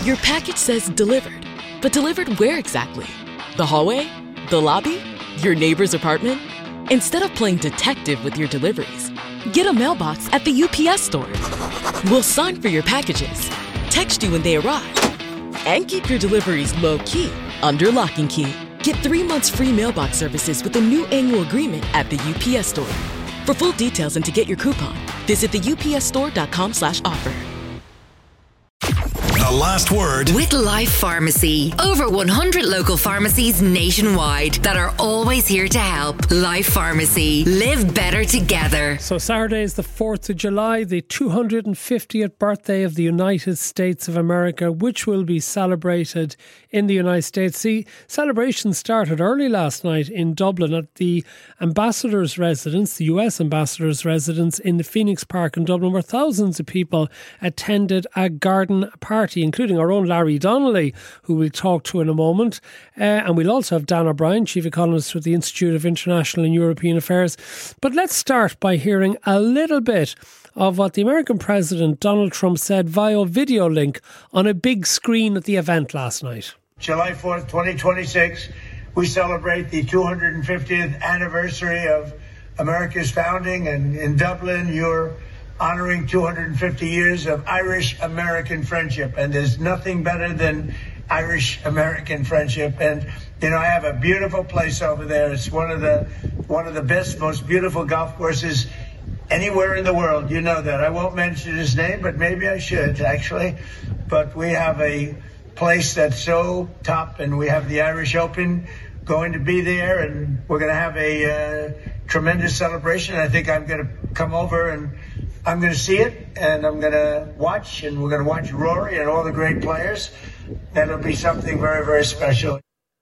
Your package says delivered, but delivered where exactly? The hallway? The lobby? Your neighbor's apartment? Instead of playing detective with your deliveries, get a mailbox at the UPS store. We'll sign for your packages, text you when they arrive, and keep your deliveries low-key under lock and key. Get 3 months free mailbox services with a new annual agreement at the UPS store. For full details and to get your coupon, visit theupsstore.com/offer. The last word with Life Pharmacy. Over 100 local pharmacies nationwide that are always here to help. Life Pharmacy. Live better together. So Saturday is the 4th of July, the 250th birthday of the United States of America, which will be celebrated in the United States. The celebration started early last night in Dublin at the Ambassador's Residence, the US Ambassador's Residence in the Phoenix Park in Dublin, where thousands of people attended a garden party, including our own Larry Donnelly, who we'll talk to in a moment. And we'll also have Dan O'Brien, Chief Economist with the Institute of International and European Affairs. But let's start by hearing a little bit of what the American President Donald Trump said via video link on a big screen at the event last night. July 4th, 2026, we celebrate the 250th anniversary of America's founding, and in Dublin, you're honoring 250 years of Irish-American friendship, and there's nothing better than Irish-American friendship. And I have a beautiful place over there. It's one of the best, most beautiful golf courses anywhere in the world. You know that. I won't mention his name, but maybe I should actually. But we have a place that's so top, and we have the Irish Open going to be there, and we're going to have a tremendous celebration. I think I'm going to come over and I'm going to see it, and I'm going to watch, and we're going to watch Rory and all the great players. That'll be something very, very special.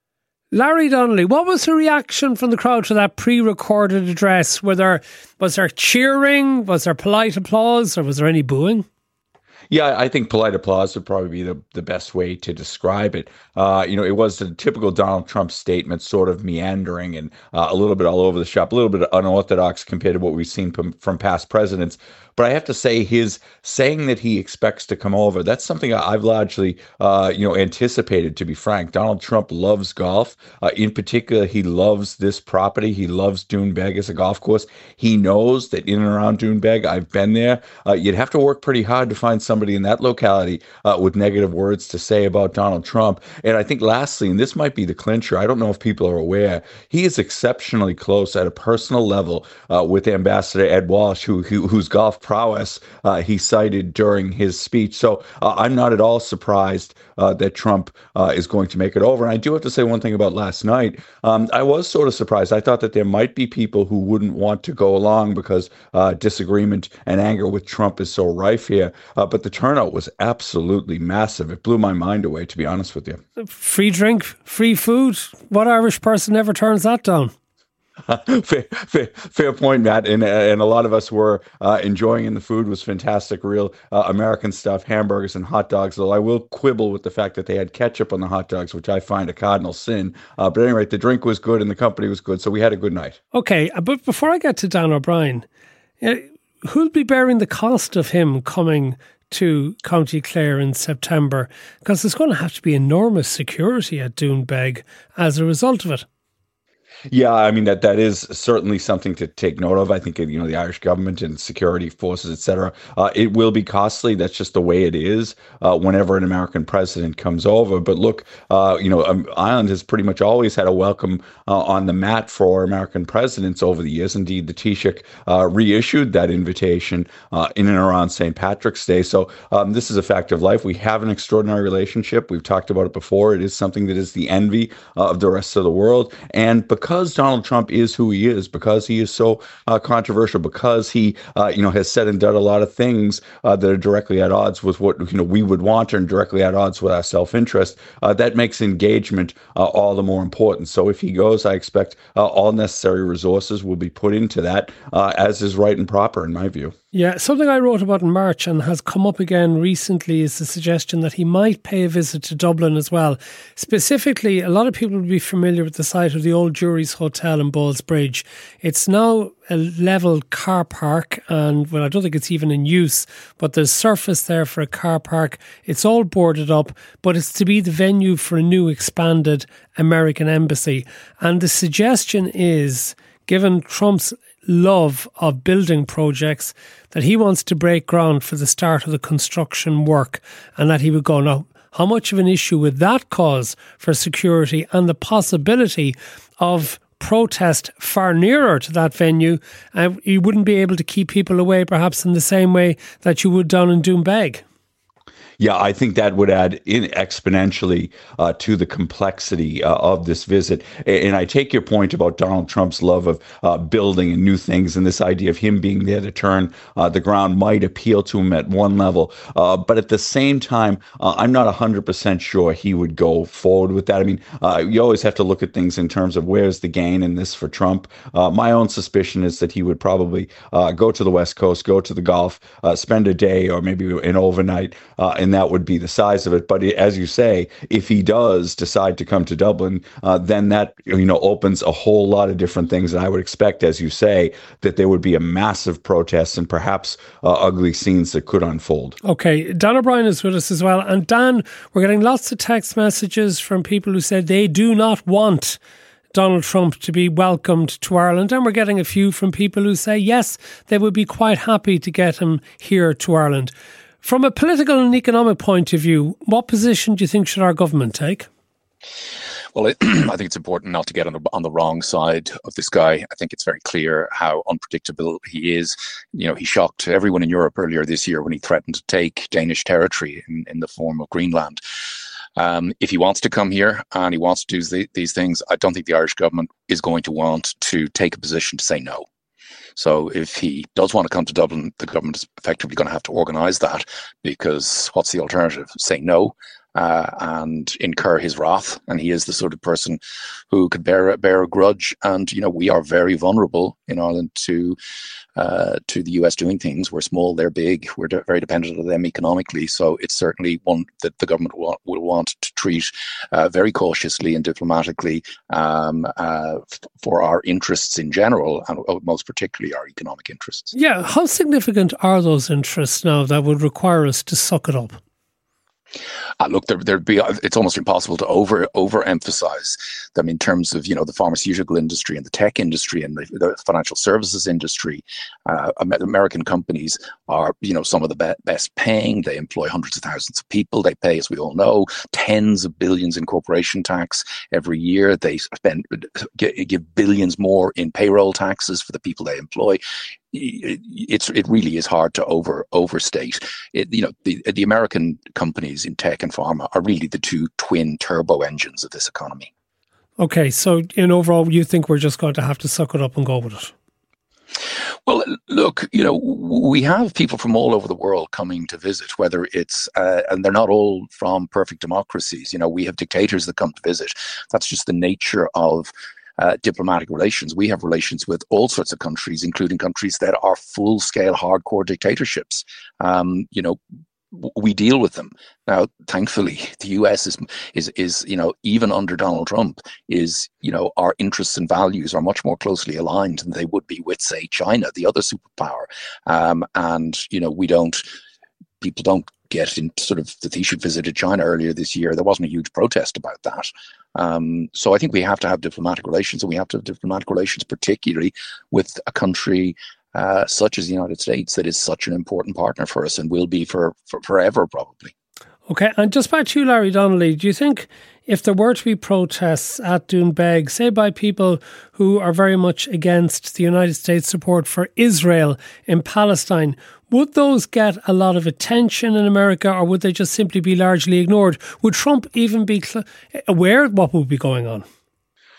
Larry Donnelly, what was the reaction from the crowd to that pre-recorded address? Was there cheering? Was there polite applause? Or was there any booing? Yeah, I think polite applause would probably be the best way to describe it. It was the typical Donald Trump statement, sort of meandering and a little bit all over the shop, a little bit unorthodox compared to what we've seen from past presidents. But I have to say, his saying that he expects to come over, that's something I've largely, anticipated, to be frank. Donald Trump loves golf. In particular, he loves this property. He loves Doonbeg as a golf course. He knows that in and around Doonbeg, I've been there. You'd have to work pretty hard to find somebody in that locality with negative words to say about Donald Trump. And I think lastly, and this might be the clincher, I don't know if people are aware, he is exceptionally close at a personal level with Ambassador Ed Walsh, whose golf prowess he cited during his speech. So I'm not at all surprised that Trump is going to make it over. And I do have to say one thing about last night. I was sort of surprised. I thought that there might be people who wouldn't want to go along because disagreement and anger with Trump is so rife here. But the turnout was absolutely massive. It blew my mind away, to be honest with you. Free drink, free food. What Irish person ever turns that down? Fair point, Matt. And a lot of us were enjoying, and the food was fantastic, real American stuff, hamburgers and hot dogs, though I will quibble with the fact that they had ketchup on the hot dogs, which I find a cardinal sin. But anyway, the drink was good and the company was good, so we had a good night. Okay, but before I get to Dan O'Brien, who'll be bearing the cost of him coming to County Clare in September? Because there's going to have to be enormous security at Doonbeg as a result of it. Yeah, I mean, that is certainly something to take note of. I think, the Irish government and security forces, et cetera, it will be costly. That's just the way it is whenever an American president comes over. But look, Ireland has pretty much always had a welcome on the mat for American presidents over the years. Indeed, the Taoiseach reissued that invitation in and around St. Patrick's Day. So this is a fact of life. We have an extraordinary relationship. We've talked about it before. It is something that is the envy of the rest of the world. And because Donald Trump is who he is, because he is so controversial, because he has said and done a lot of things that are directly at odds with what we would want and directly at odds with our self-interest, that makes engagement all the more important. So if he goes, I expect all necessary resources will be put into that, as is right and proper in my view. Yeah, something I wrote about in March and has come up again recently is the suggestion that he might pay a visit to Dublin as well. Specifically, a lot of people will be familiar with the site of the old Jury's Hotel in Ballsbridge. It's now a level car park and, well, I don't think it's even in use, but there's surface there for a car park. It's all boarded up, but it's to be the venue for a new expanded American embassy. And the suggestion is, given Trump's love of building projects, that he wants to break ground for the start of the construction work, and that he would go, now, how much of an issue would that cause for security and the possibility of protest far nearer to that venue? You wouldn't be able to keep people away perhaps in the same way that you would down in Doonbeg. Yeah, I think that would add exponentially to the complexity of this visit. And I take your point about Donald Trump's love of building and new things, and this idea of him being there to turn the ground might appeal to him at one level. But at the same time, I'm not 100% sure he would go forward with that. I mean, you always have to look at things in terms of where's the gain in this for Trump. My own suspicion is that he would probably go to the West Coast, go to the Gulf, spend a day or maybe an overnight, and that would be the size of it. But as you say, if he does decide to come to Dublin, then that opens a whole lot of different things. And I would expect, as you say, that there would be a massive protest and perhaps ugly scenes that could unfold. Okay, Dan O'Brien is with us as well. And Dan, we're getting lots of text messages from people who said they do not want Donald Trump to be welcomed to Ireland, and we're getting a few from people who say yes, they would be quite happy to get him here to Ireland. From a political and economic point of view, what position do you think should our government take? Well, I think it's important not to get on the wrong side of this guy. I think it's very clear how unpredictable he is. He shocked everyone in Europe earlier this year when he threatened to take Danish territory in the form of Greenland. If he wants to come here and he wants to do these things, I don't think the Irish government is going to want to take a position to say no. So if he does want to come to Dublin, the government is effectively going to have to organise that, because what's the alternative? Say no and incur his wrath. And he is the sort of person who could bear a grudge. And, we are very vulnerable in Ireland to the US doing things. We're small, they're big. We're very dependent on them economically. So it's certainly one that the government will want to treat very cautiously and diplomatically for our interests in general, and most particularly our economic interests. Yeah, how significant are those interests now that would require us to suck it up? Look, it's almost impossible to overemphasize them in terms of the pharmaceutical industry and the tech industry and the financial services industry. American companies are some of the best paying. They employ hundreds of thousands of people. They pay, as we all know, tens of billions in corporation tax every year. They give billions more in payroll taxes for the people they employ. It really is hard to overstate it. The American companies in tech and pharma are really the two twin turbo engines of this economy. Okay, so in overall, you think we're just going to have to suck it up and go with it? Well, look, we have people from all over the world coming to visit, whether it's, and they're not all from perfect democracies. We have dictators that come to visit. That's just the nature of diplomatic relations. We have relations with all sorts of countries, including countries that are full-scale hardcore dictatorships. We deal with them. Now, thankfully, the US is even under Donald Trump, our interests and values are much more closely aligned than they would be with, say, China, the other superpower. People don't get into sort of the Taoiseach visited China earlier this year. There wasn't a huge protest about that. So I think we have to have diplomatic relations, and we have to have diplomatic relations, particularly with a country such as the United States, that is such an important partner for us and will be for forever, probably. Okay, and just back to you, Larry Donnelly, do you think if there were to be protests at Doonbeg, say by people who are very much against the United States support for Israel in Palestine, would those get a lot of attention in America, or would they just simply be largely ignored? Would Trump even be aware of what would be going on?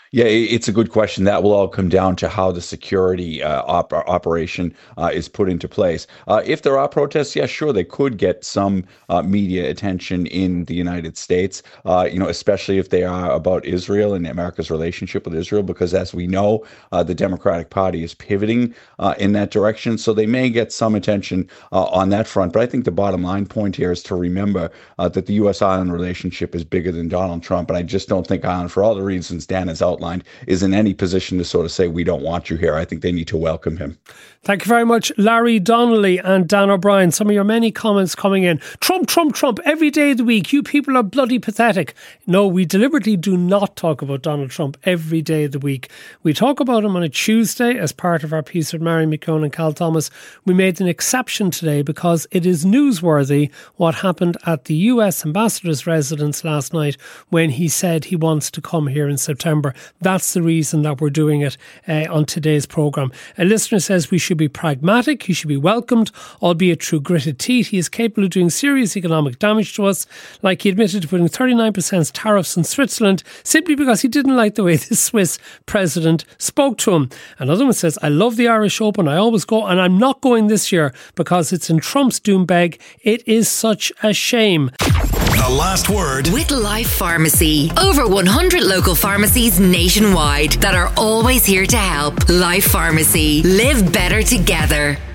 Yeah, it's a good question. That will all come down to how the security operation is put into place. If there are protests, yeah, sure, they could get some media attention in the United States, especially if they are about Israel and America's relationship with Israel, because as we know, the Democratic Party is pivoting in that direction. So they may get some attention on that front. But I think the bottom line point here is to remember that the U.S.-Ireland relationship is bigger than Donald Trump. And I just don't think Ireland, for all the reasons Dan has outlined, is in any position to sort of say, we don't want you here. I think they need to welcome him. Thank you very much, Larry Donnelly and Dan O'Brien. Some of your many comments coming in. Trump, Trump, Trump, every day of the week. You people are bloody pathetic. No, we deliberately do not talk about Donald Trump every day of the week. We talk about him on a Tuesday as part of our piece with Mary McKeown and Cal Thomas. We made an exception today because it is newsworthy what happened at the US ambassador's residence last night when he said he wants to come here in September. That's the reason that we're doing it on today's programme. A listener says we should be pragmatic, he should be welcomed, albeit through gritted teeth. He is capable of doing serious economic damage to us, like he admitted to putting 39% tariffs on Switzerland simply because he didn't like the way the Swiss president spoke to him. Another one says, I love the Irish Open, I always go, and I'm not going this year because it's in Trump's Doombeg. It is such a shame. The last word with Life Pharmacy. Over 100 local pharmacies nationwide that are always here to help. Life Pharmacy. Live better together.